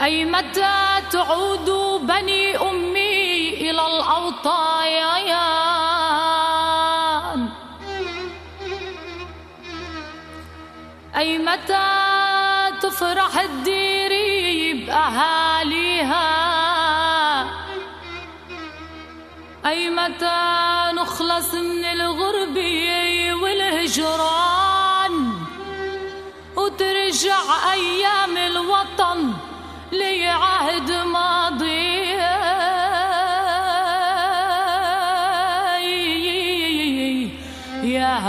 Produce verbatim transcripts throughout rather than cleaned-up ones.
أي متى تعود بني أمي إلى الأوطان؟ أي متى تفرح الديري بأهاليها؟ أي متى نخلص من الغربة والهجران وترجع أيام الوطن لعهد ماضي؟ يا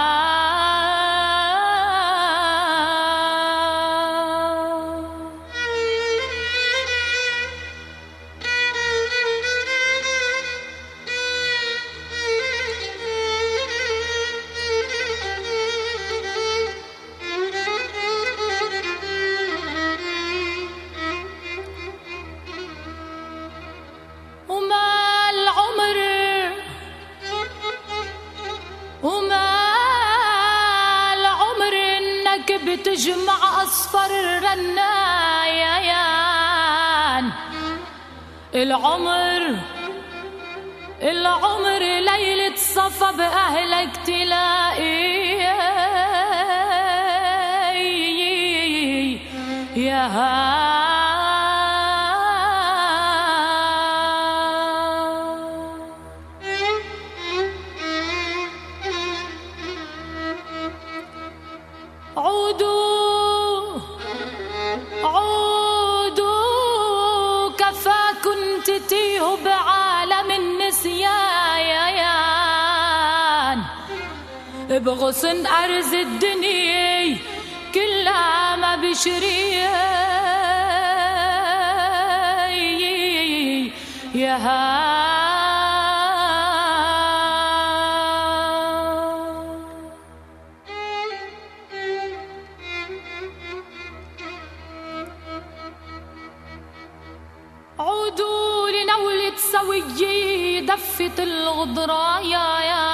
بتجمع أصفر الرنايان. العمر العمر ليلة صفا بأهلك تلاقي يا عودوا عودوا كفاكن تتيهوا بعالم النسيان بغصن أرز الدنيا كلها ما بشريه يا عودوا لنولة سوية دفة الغضرايا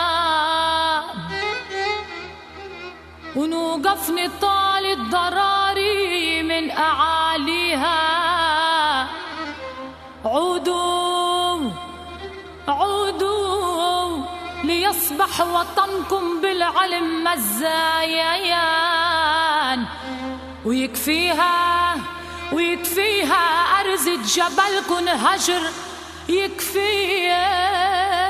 ونوقف نطال الضراري من أعاليها. عودوا عودوا ليصبح وطنكم بالعلم مزايان ويكفيها ويكفيها أرز جبلكن هجر يكفيها